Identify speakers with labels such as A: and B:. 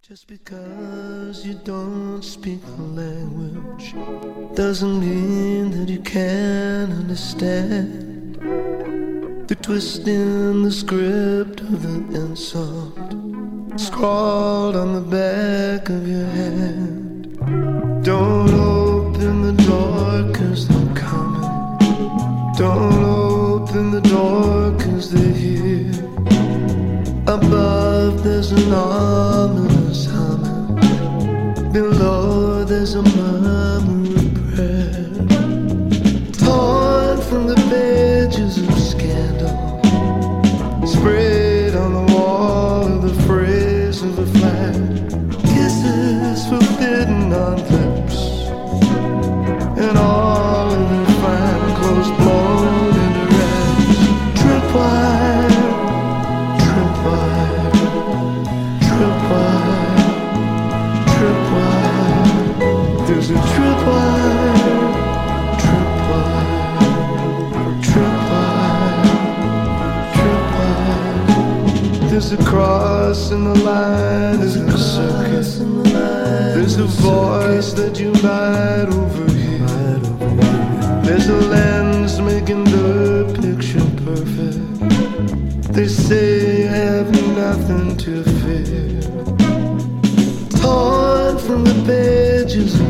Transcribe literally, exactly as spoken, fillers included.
A: Just because you don't speak the language doesn't mean that you can't understand the twist in the script of the insult scrawled on the back of your hand. Don't open the door 'cause they're coming. Don't open the door 'cause they're here. Above there's an ominous humming. Below there's a murmuring prayer, torn from the pages of scandal, sprayed on the wall of the phrase of a flag. Kisses forbidden on lips, and all of their fine clothes blown into rags. Tripwire, tripwire, tripwire, tripwire. There's a tripwire, tripwire, tripwire, tripwire. There's a cross in the line, there's a circuit. There's a voice that you might overhear. There's a lens making the picture perfect. They say you have nothing to fear. Torn from the pages of